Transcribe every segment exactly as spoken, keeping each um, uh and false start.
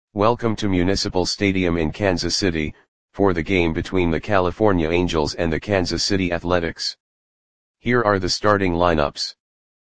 Welcome to Municipal Stadium in Kansas City, for the game between the California Angels and the Kansas City Athletics. Here are the starting lineups.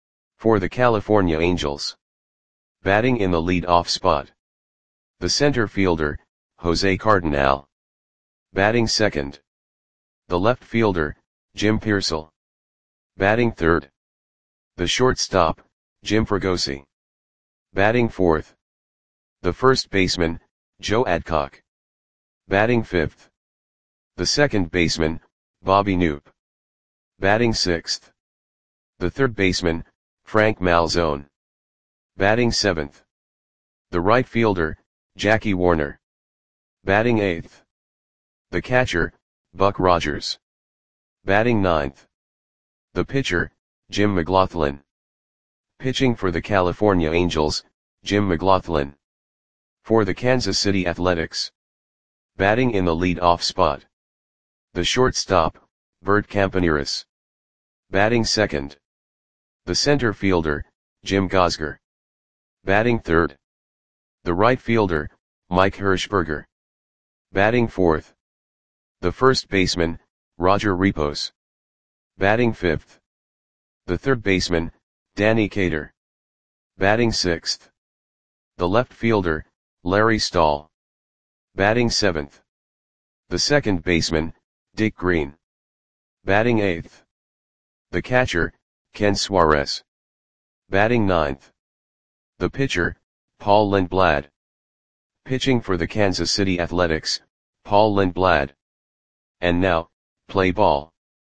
For the California Angels. Batting in the lead-off spot. The center fielder, Jose Cardinal. Batting second. The left fielder, Jim Piersall. Batting third. The shortstop, Jim Fregosi. Batting fourth. The first baseman, Joe Adcock. Batting fifth. The second baseman, Bobby Knoop. Batting sixth. The third baseman, Frank Malzone. Batting seventh. The right fielder, Jackie Warner. Batting eighth. The catcher, Buck Rogers. Batting ninth. The pitcher, Jim McGlothlin. Pitching for the California Angels, Jim McGlothlin. For the Kansas City Athletics. Batting in the lead-off spot. The shortstop, Bert Campaneris. Batting second. The center fielder, Jim Gosger. Batting third. The right fielder, Mike Hirschberger. Batting fourth. The first baseman, Roger Repos. Batting fifth. The third baseman, Danny Cater. Batting sixth. The left fielder, Larry Stahl. Batting seventh. The second baseman, Dick Green. Batting eighth. The catcher, Ken Suarez. Batting ninth. The pitcher, Paul Lindblad. Pitching for the Kansas City Athletics, Paul Lindblad. And now, play ball.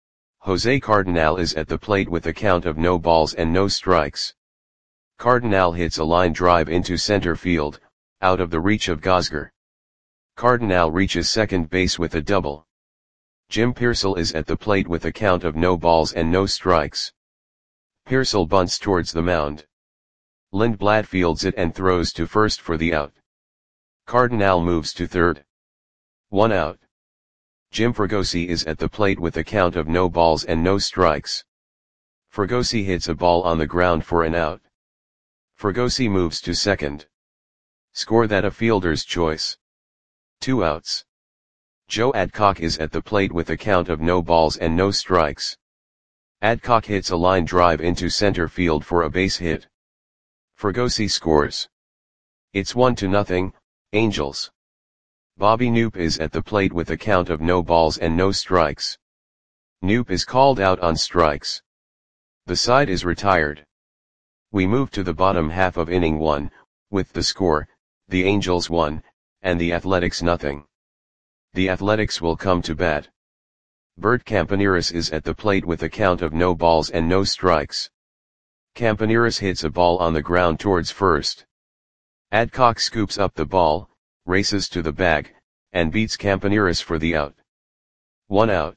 Jose Cardinal is at the plate with a count of no balls and no strikes. Cardinal hits a line drive into center field, out of the reach of Gosger. Cardinal reaches second base with a double. Jim Piersall is at the plate with a count of no balls and no strikes. Piersall bunts towards the mound. Lindblad fields it and throws to first for the out. Cardinal moves to third. One out. Jim Fregosi is at the plate with a count of no balls and no strikes. Fregosi hits a ball on the ground for an out. Fregosi moves to second. Score that a fielder's choice. Two outs. Joe Adcock is at the plate with a count of no balls and no strikes. Adcock hits a line drive into center field for a base hit. Fregosi scores. It's one to nothing, Angels. Bobby Knoop is at the plate with a count of no balls and no strikes. Knoop is called out on strikes. The side is retired. We move to the bottom half of inning one, with the score, the Angels one, and the Athletics nothing. The Athletics will come to bat. Bert Campaneris is at the plate with a count of no balls and no strikes. Campaneris hits a ball on the ground towards first. Adcock scoops up the ball, races to the bag, and beats Campaneris for the out. One out.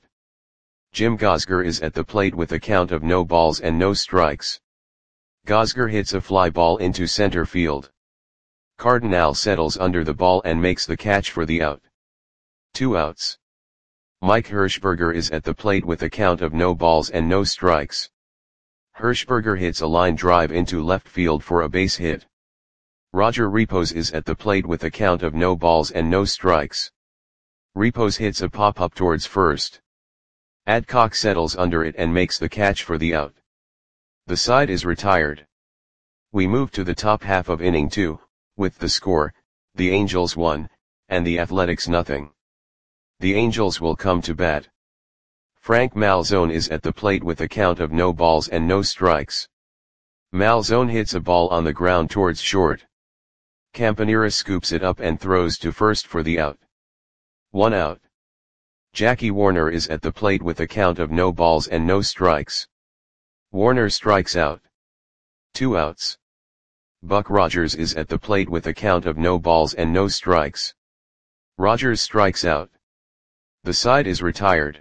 Jim Gosger is at the plate with a count of no balls and no strikes. Gosger hits a fly ball into center field. Cardinal settles under the ball and makes the catch for the out. Two outs. Mike Hirschberger is at the plate with a count of no balls and no strikes. Hirschberger hits a line drive into left field for a base hit. Roger Repos is at the plate with a count of no balls and no strikes. Repos hits a pop-up towards first. Adcock settles under it and makes the catch for the out. The side is retired. We move to the top half of inning two, with the score, the Angels one, and the Athletics nothing. The Angels will come to bat. Frank Malzone is at the plate with a count of no balls and no strikes. Malzone hits a ball on the ground towards short. Campaneris scoops it up and throws to first for the out. One out. Jackie Warner is at the plate with a count of no balls and no strikes. Warner strikes out. Two outs. Buck Rogers is at the plate with a count of no balls and no strikes. Rogers strikes out. The side is retired.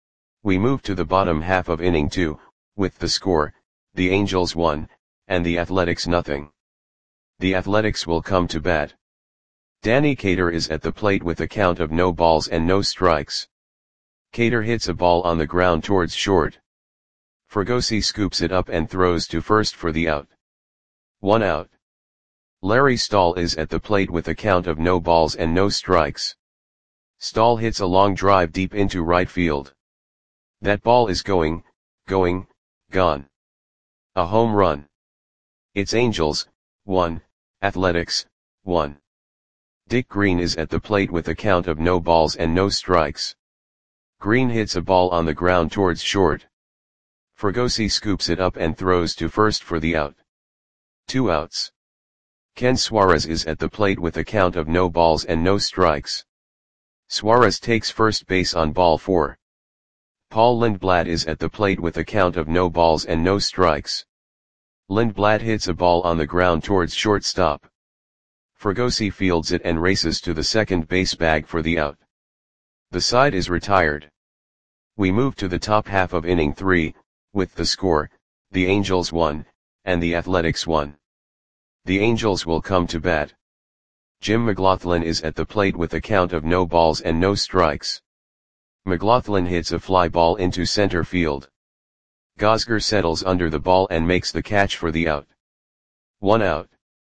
We move to the bottom half of inning two, with the score, the Angels one, and the Athletics nothing. The Athletics will come to bat. Danny Cater is at the plate with a count of no balls and no strikes. Cater hits a ball on the ground towards short. Fregosi scoops it up and throws to first for the out. One out. Larry Stahl is at the plate with a count of no balls and no strikes. Stahl hits a long drive deep into right field. That ball is going, going, gone. A home run. It's Angels, one, Athletics, one. Dick Green is at the plate with a count of no balls and no strikes. Green hits a ball on the ground towards short. Fregosi scoops it up and throws to first for the out. Two outs. Ken Suarez is at the plate with a count of no balls and no strikes. Suarez takes first base on ball four. Paul Lindblad is at the plate with a count of no balls and no strikes. Lindblad hits a ball on the ground towards shortstop. Fregosi fields it and races to the second base bag for the out. The side is retired. We move to the top half of inning three, with the score, the Angels one, and the Athletics one. The Angels will come to bat. Jim McLaughlin is at the plate with a count of no balls and no strikes. McLaughlin hits a fly ball into center field. Gosger settles under the ball and makes the catch for the out. One out.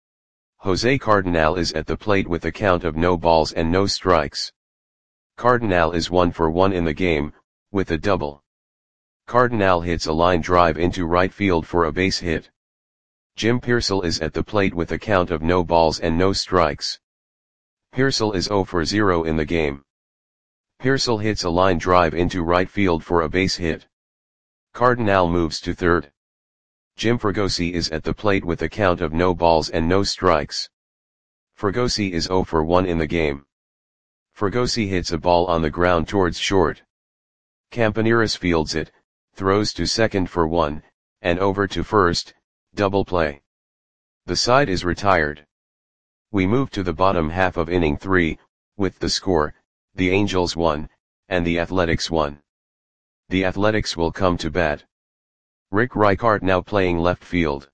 Jose Cardinal is at the plate with a count of no balls and no strikes. Cardinal is one for one in the game, with a double. Cardinal hits a line drive into right field for a base hit. Jim Piersall is at the plate with a count of no balls and no strikes. Piersall is zero for zero in the game. Piersall hits a line drive into right field for a base hit. Cardinal moves to third. Jim Fregosi is at the plate with a count of no balls and no strikes. Fregosi is zero for one in the game. Fregosi hits a ball on the ground towards short. Campaneris fields it, throws to second for one, and over to first, double play. The side is retired. We move to the bottom half of inning three, with the score, the Angels one, and the Athletics one. The Athletics will come to bat. Rick Reichart now playing left field.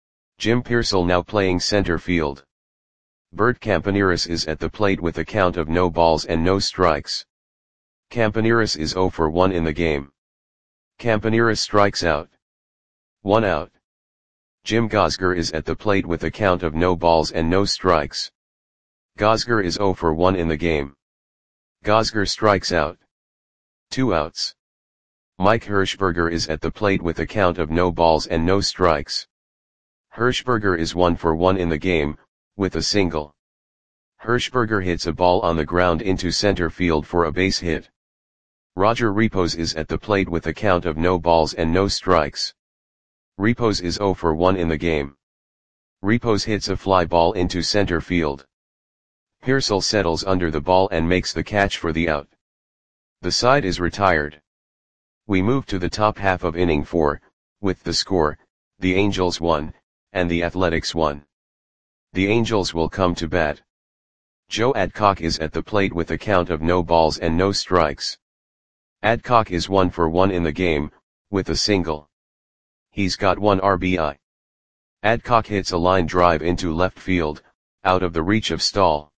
Jim Piersall now playing center field. Bert Campaneris is at the plate with a count of no balls and no strikes. Campaneris is zero for one in the game. Campaneris strikes out. One out. Jim Gosger is at the plate with a count of no balls and no strikes. Gosger is zero for one in the game. Gosger strikes out. Two outs. Mike Hirschberger is at the plate with a count of no balls and no strikes. Hirschberger is one for one in the game, with a single. Hirschberger hits a ball on the ground into center field for a base hit. Roger Repos is at the plate with a count of no balls and no strikes. Repos is zero for one in the game. Repos hits a fly ball into center field. Piersall settles under the ball and makes the catch for the out. The side is retired. We move to the top half of inning four, with the score, the Angels one, and the Athletics one. The Angels will come to bat. Joe Adcock is at the plate with a count of no balls and no strikes. Adcock is one for one in the game, with a single. He's got one R B I. Adcock hits a line drive into left field, out of the reach of Stahl.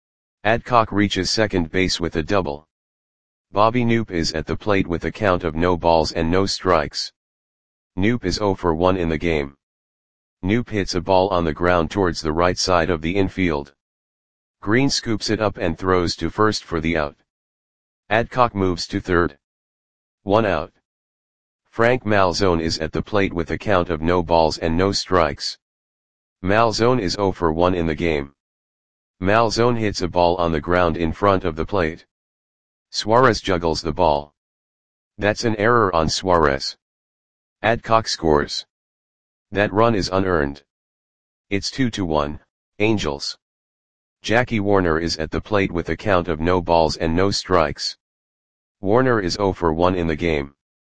Adcock reaches second base with a double. Bobby Knoop is at the plate with a count of no balls and no strikes. Knoop is zero for one in the game. Knoop hits a ball on the ground towards the right side of the infield. Green scoops it up and throws to first for the out. Adcock moves to third. One out. Frank Malzone is at the plate with a count of no balls and no strikes. Malzone is zero for one in the game. Malzone hits a ball on the ground in front of the plate. Suarez juggles the ball. That's an error on Suarez. Adcock scores. That run is unearned. It's two to one, Angels. Jackie Warner is at the plate with a count of no balls and no strikes. Warner is zero for one in the game.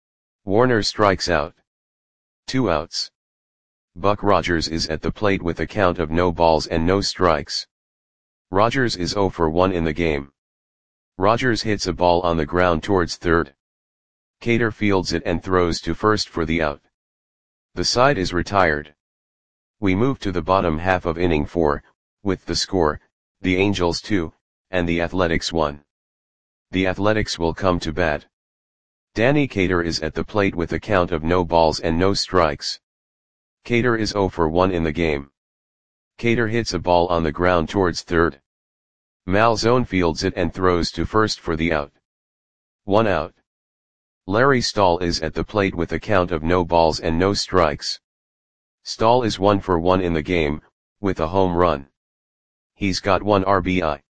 Warner strikes out. Two outs. Buck Rogers is at the plate with a count of no balls and no strikes. Rogers is zero for one in the game. Rogers hits a ball on the ground towards third. Cater fields it and throws to first for the out. The side is retired. We move to the bottom half of inning four, with the score, the Angels two, and the Athletics one. The Athletics will come to bat. Danny Cater is at the plate with a count of no balls and no strikes. Cater is zero for one in the game. Cater hits a ball on the ground towards third. Malzone fields it and throws to first for the out. One out. Larry Stahl is at the plate with a count of no balls and no strikes. Stahl is one for one in the game, with a home run. He's got one R B I.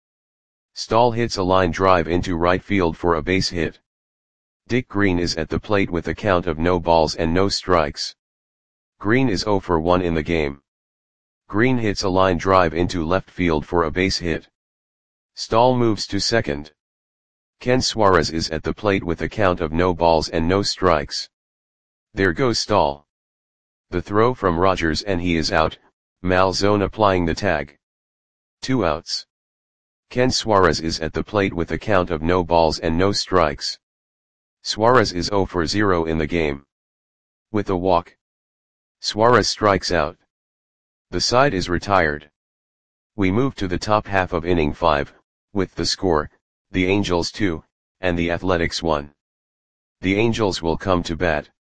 Stahl hits a line drive into right field for a base hit. Dick Green is at the plate with a count of no balls and no strikes. Green is zero for one in the game. Green hits a line drive into left field for a base hit. Stahl moves to second. Ken Suarez is at the plate with a count of no balls and no strikes. There goes Stahl. The throw from Rogers and he is out, Malzone applying the tag. Two outs. Ken Suarez is at the plate with a count of no balls and no strikes. Suarez is zero for zero in the game. With a walk, Suarez strikes out. The side is retired. We move to the top half of inning five, with the score, the Angels two, and the Athletics one. The Angels will come to bat.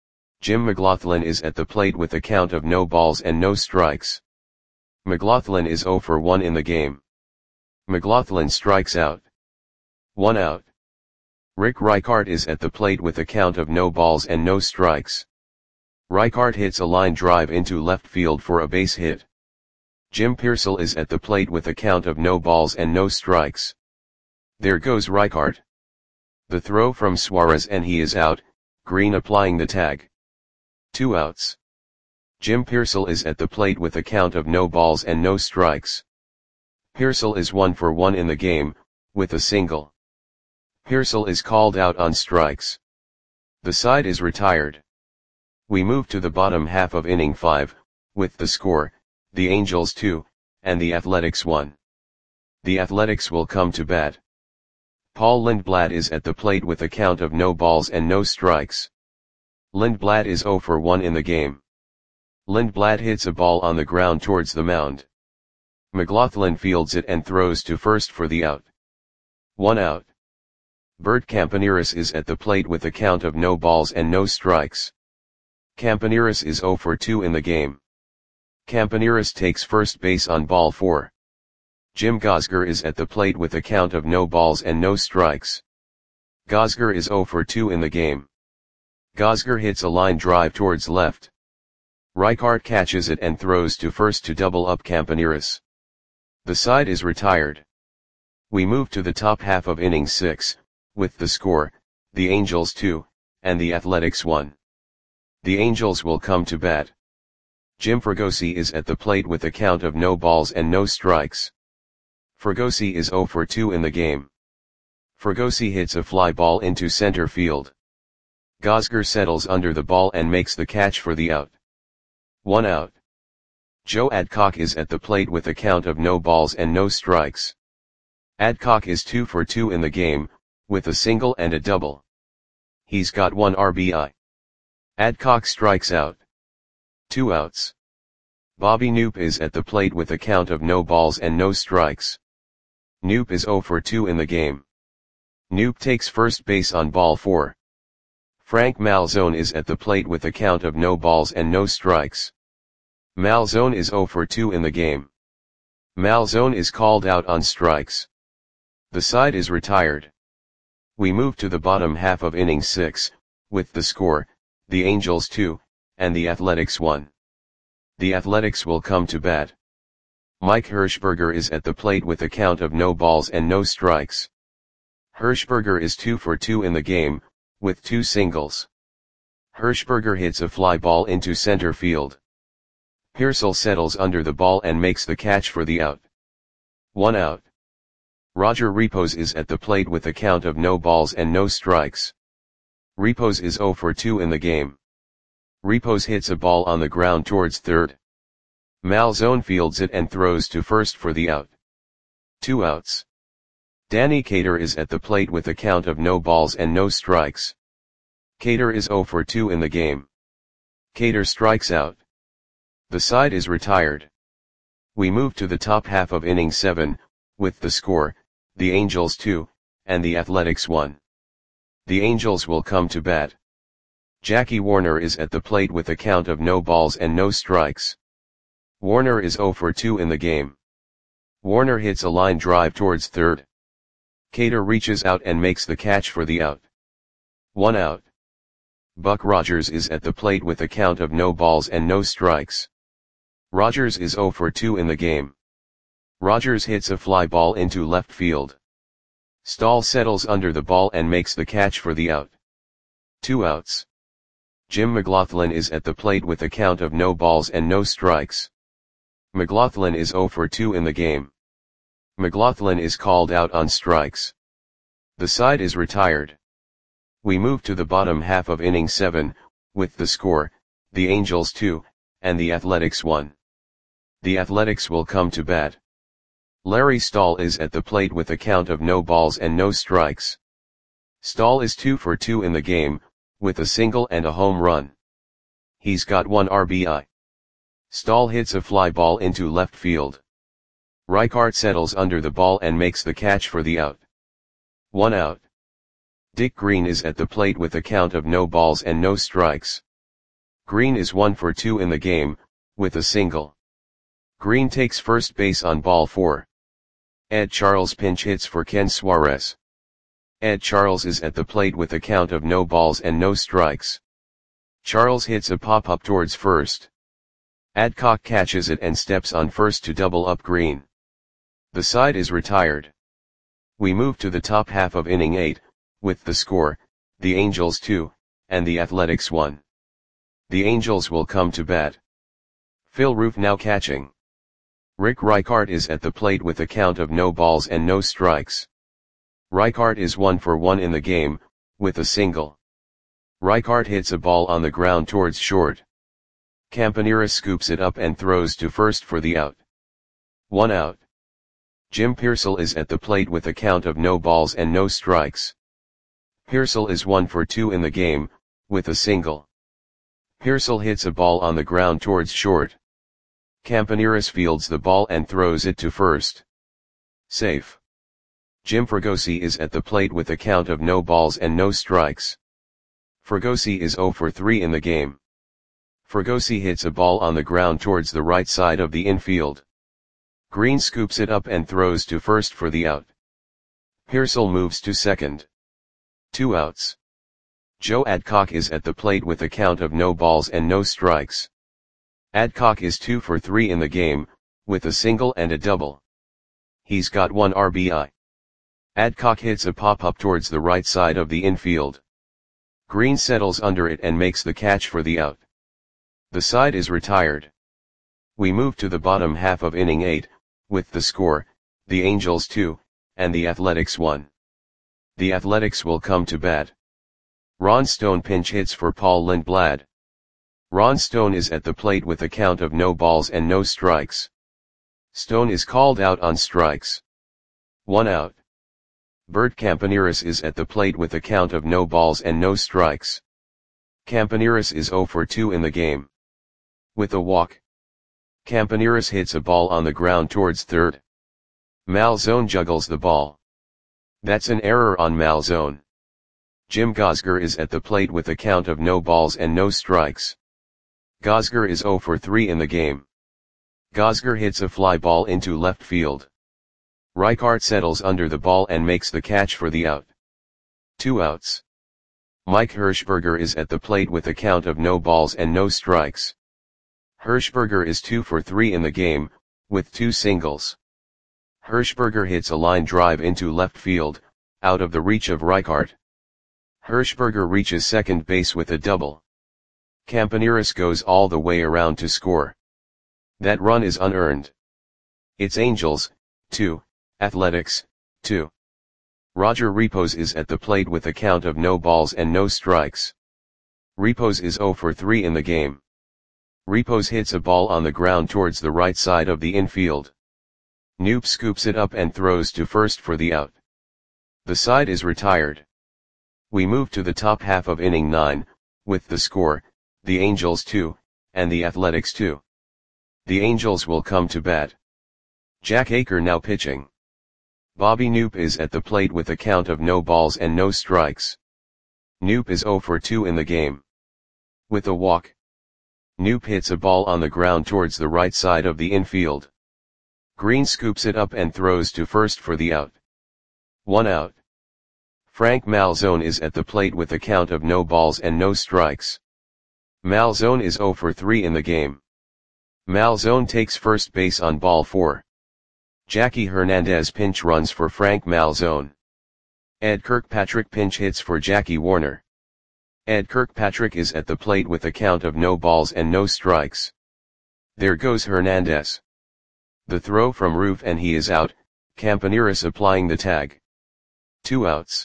Jim McLaughlin is at the plate with a count of no balls and no strikes. McLaughlin is zero for one in the game. McLaughlin strikes out. One out. Rick Reichart is at the plate with a count of no balls and no strikes. Reichart hits a line drive into left field for a base hit. Jim Piersall is at the plate with a count of no balls and no strikes. There goes Reichart. The throw from Suarez and he is out, Green applying the tag. Two outs. Jim Piersall is at the plate with a count of no balls and no strikes. Piersall is one for one in the game, with a single. Piersall is called out on strikes. The side is retired. We move to the bottom half of inning five, with the score, the Angels two, and the Athletics one. The Athletics will come to bat. Paul Lindblad is at the plate with a count of no balls and no strikes. Lindblad is zero for one in the game. Lindblad hits a ball on the ground towards the mound. McLaughlin fields it and throws to first for the out. One out. Bert Campaneris is at the plate with a count of no balls and no strikes. Campaneris is zero for two in the game. Campaneris takes first base on ball four. Jim Gosger is at the plate with a count of no balls and no strikes. Gosger is zero for two in the game. Gosger hits a line drive towards left. Reichart catches it and throws to first to double up Campaneris. The side is retired. We move to the top half of inning six, with the score, the Angels two, and the Athletics one. The Angels will come to bat. Jim Fregosi is at the plate with a count of no balls and no strikes. Fregosi is zero for two in the game. Fregosi hits a fly ball into center field. Gosger settles under the ball and makes the catch for the out. One out. Joe Adcock is at the plate with a count of no balls and no strikes. Adcock is two for two in the game, with a single and a double. He's got one R B I. Adcock strikes out. Two outs. Bobby Knoop is at the plate with a count of no balls and no strikes. Knoop is zero for two in the game. Knoop takes first base on ball four. Frank Malzone is at the plate with a count of no balls and no strikes. Malzone is zero for two in the game. Malzone is called out on strikes. The side is retired. We move to the bottom half of inning six, with the score, the Angels two, and the Athletics one. The Athletics will come to bat. Mike Hirschberger is at the plate with a count of no balls and no strikes. Hirschberger is two for two in the game, with two singles. Hirschberger hits a fly ball into center field. Piersall settles under the ball and makes the catch for the out. One out. Roger Repos is at the plate with a count of no balls and no strikes. Repos is zero for two in the game. Repos hits a ball on the ground towards third. Malzone fields it and throws to first for the out. Two outs. Danny Cater is at the plate with a count of no balls and no strikes. Cater is zero for two in the game. Cater strikes out. The side is retired. We move to the top half of inning seven, with the score, the Angels two, and the Athletics one. The Angels will come to bat. Jackie Warner is at the plate with a count of no balls and no strikes. Warner is zero for two in the game. Warner hits a line drive towards third. Cater reaches out and makes the catch for the out. One out. Buck Rogers is at the plate with a count of no balls and no strikes. Rogers is zero for two in the game. Rogers hits a fly ball into left field. Stahl settles under the ball and makes the catch for the out. Two outs. Jim McLaughlin is at the plate with a count of no balls and no strikes. McLaughlin is zero for two in the game. McLaughlin is called out on strikes. The side is retired. We move to the bottom half of inning seven, with the score, the Angels two, and the Athletics one. The Athletics will come to bat. Larry Stahl is at the plate with a count of no balls and no strikes. Stahl is two for two in the game, with a single and a home run. He's got one R B I. Stahl hits a fly ball into left field. Reichart settles under the ball and makes the catch for the out. One out. Dick Green is at the plate with a count of no balls and no strikes. Green is one for two in the game, with a single. Green takes first base on ball four. Ed Charles pinch hits for Ken Suarez. Ed Charles is at the plate with a count of no balls and no strikes. Charles hits a pop-up towards first. Adcock catches it and steps on first to double up Green. The side is retired. We move to the top half of inning eight, with the score, the Angels two, and the Athletics one. The Angels will come to bat. Phil Roof now catching. Rick Reichart is at the plate with a count of no balls and no strikes. Reichart is one for one in the game, with a single. Reichart hits a ball on the ground towards short. Campanera scoops it up and throws to first for the out. One out. Jim Pearsall is at the plate with a count of no balls and no strikes. Pearsall is one for two in the game, with a single. Pearsall hits a ball on the ground towards short. Campaneris fields the ball and throws it to first. Safe. Jim Fregosi is at the plate with a count of no balls and no strikes. Fregosi is zero for three in the game. Fregosi hits a ball on the ground towards the right side of the infield. Green scoops it up and throws to first for the out. Pearsall moves to second. Two outs. Joe Adcock is at the plate with a count of no balls and no strikes. Adcock is two for three in the game, with a single and a double. He's got one R B I. Adcock hits a pop-up towards the right side of the infield. Green settles under it and makes the catch for the out. The side is retired. We move to the bottom half of inning eight, with the score, the Angels two, and the Athletics one. The Athletics will come to bat. Ron Stone pinch hits for Paul Lindblad. Ron Stone is at the plate with a count of no balls and no strikes. Stone is called out on strikes. One out. Bert Campaneris is at the plate with a count of no balls and no strikes. Campaneris is zero for two in the game. With a walk. Campaneris hits a ball on the ground towards third. Malzone juggles the ball. That's an error on Malzone. Jim Gosger is at the plate with a count of no balls and no strikes. Gosger is zero for three in the game. Gosger hits a fly ball into left field. Reichart settles under the ball and makes the catch for the out. Two outs. Mike Hirschberger is at the plate with a count of no balls and no strikes. Hirschberger is two for three in the game, with two singles. Hirschberger hits a line drive into left field, out of the reach of Reichart. Hirschberger reaches second base with a double. Campaneris goes all the way around to score. That run is unearned. It's Angels, two, Athletics, two. Roger Repos is at the plate with a count of no balls and no strikes. Repos is zero for three in the game. Repos hits a ball on the ground towards the right side of the infield. Knoop scoops it up and throws to first for the out. The side is retired. We move to the top half of inning nine, with the score, the Angels two, and the Athletics two. The Angels will come to bat. Jack Aker now pitching. Bobby Knoop is at the plate with a count of no balls and no strikes. Knoop is zero for two in the game. With a walk. Noop hits a ball on the ground towards the right side of the infield. Green scoops it up and throws to first for the out. One out. Frank Malzone is at the plate with a count of no balls and no strikes. Malzone is zero for three in the game. Malzone takes first base on ball four. Jackie Hernandez pinch runs for Frank Malzone. Ed Kirkpatrick pinch hits for Jackie Warner. Ed Kirkpatrick is at the plate with a count of no balls and no strikes. There goes Hernandez. The throw from Roof and he is out, Campaneris applying the tag. Two outs.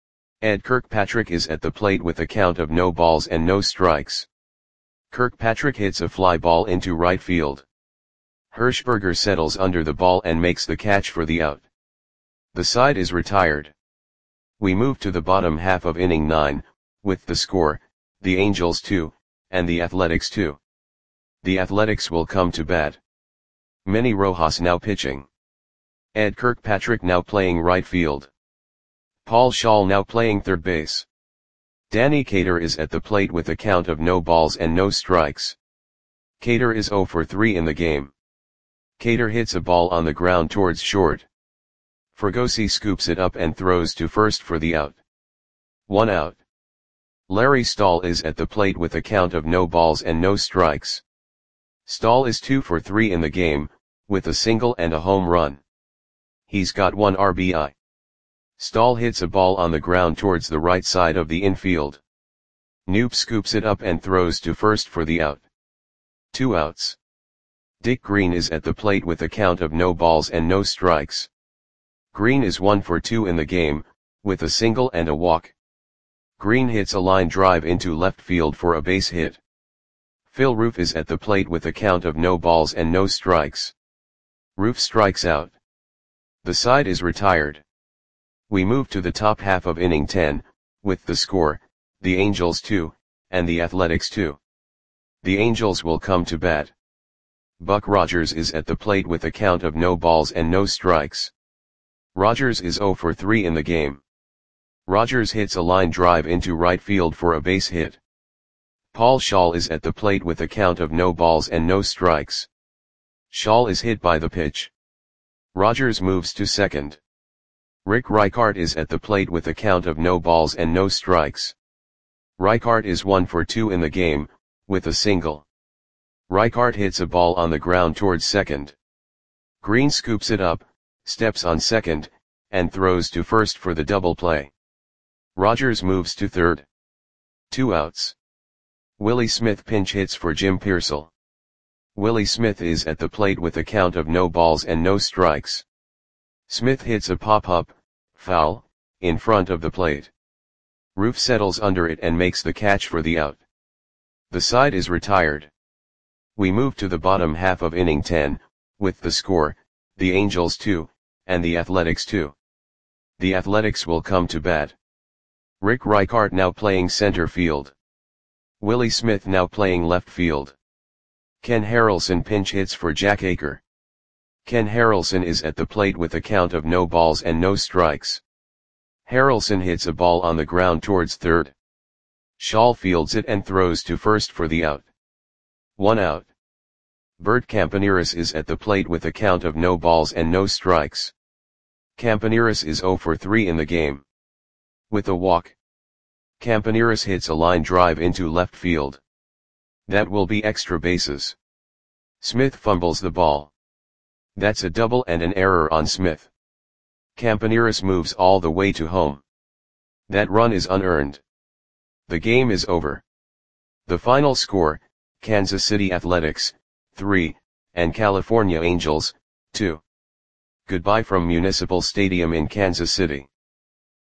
Ed Kirkpatrick is at the plate with a count of no balls and no strikes. Kirkpatrick hits a fly ball into right field. Hirschberger settles under the ball and makes the catch for the out. The side is retired. We move to the bottom half of inning nine, with the score, the Angels two, and the Athletics two. The Athletics will come to bat. Manny Rojas now pitching. Ed Kirkpatrick now playing right field. Paul Schall now playing third base. Danny Cater is at the plate with a count of no balls and no strikes. Cater is zero for three in the game. Cater hits a ball on the ground towards short. Fregosi scoops it up and throws to first for the out. One out. Larry Stahl is at the plate with a count of no balls and no strikes. Stahl is two for three in the game, with a single and a home run. He's got one R B I. Stahl hits a ball on the ground towards the right side of the infield. Noop scoops it up and throws to first for the out. Two outs. Dick Green is at the plate with a count of no balls and no strikes. Green is one for two in the game, with a single and a walk. Green hits a line drive into left field for a base hit. Phil Roof is at the plate with a count of no balls and no strikes. Roof strikes out. The side is retired. We move to the top half of inning ten, with the score, the Angels two, and the Athletics two. The Angels will come to bat. Buck Rogers is at the plate with a count of no balls and no strikes. Rogers is zero for three in the game. Rogers hits a line drive into right field for a base hit. Paul Schall is at the plate with a count of no balls and no strikes. Schall is hit by the pitch. Rogers moves to second. Rick Reichart is at the plate with a count of no balls and no strikes. Reichart is one for two in the game, with a single. Reichart hits a ball on the ground towards second. Green scoops it up, steps on second, and throws to first for the double play. Rogers moves to third. Two outs. Willie Smith pinch hits for Jim Pearsall. Willie Smith is at the plate with a count of no balls and no strikes. Smith hits a pop-up, foul, in front of the plate. Roof settles under it and makes the catch for the out. The side is retired. We move to the bottom half of inning ten, with the score, the Angels two, and the Athletics two. The Athletics will come to bat. Rick Reichart now playing center field. Willie Smith now playing left field. Ken Harrelson pinch hits for Jack Aker. Ken Harrelson is at the plate with a count of no balls and no strikes. Harrelson hits a ball on the ground towards third. Schall fields it and throws to first for the out. One out. Bert Campaneris is at the plate with a count of no balls and no strikes. Campaneris is zero for three in the game. With a walk. Campaneris hits a line drive into left field. That will be extra bases. Smith fumbles the ball. That's a double and an error on Smith. Campaneris moves all the way to home. That run is unearned. The game is over. The final score, Kansas City Athletics, three, and California Angels, two. Goodbye from Municipal Stadium in Kansas City.